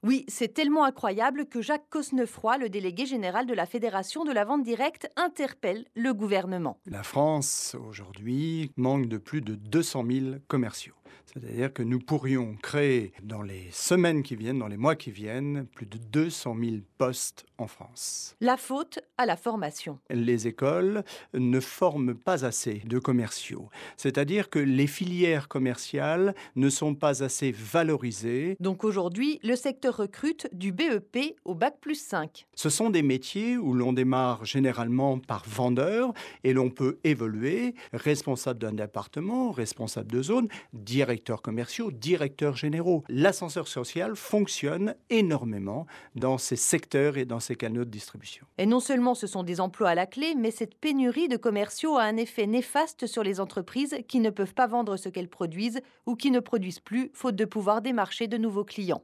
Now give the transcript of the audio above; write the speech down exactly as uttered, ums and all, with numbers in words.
Oui, c'est tellement incroyable que Jacques Cosnefroy, le délégué général de la Fédération de la vente directe, interpelle le gouvernement. La France, aujourd'hui, manque de plus de deux cent mille commerciaux. C'est-à-dire que nous pourrions créer dans les semaines qui viennent, dans les mois qui viennent, plus de deux cent mille postes en France. La faute à la formation. Les écoles ne forment pas assez de commerciaux. C'est-à-dire que les filières commerciales ne sont pas assez valorisées. Donc aujourd'hui, le secteur recrute du B E P au bac plus cinq. Ce sont des métiers où l'on démarre généralement par vendeur et l'on peut évoluer responsable d'un département, responsable de zone, directeurs commerciaux, directeurs généraux. L'ascenseur social fonctionne énormément dans ces secteurs et dans ces canaux de distribution. Et non seulement ce sont des emplois à la clé, mais cette pénurie de commerciaux a un effet néfaste sur les entreprises qui ne peuvent pas vendre ce qu'elles produisent ou qui ne produisent plus faute de pouvoir démarcher de nouveaux clients.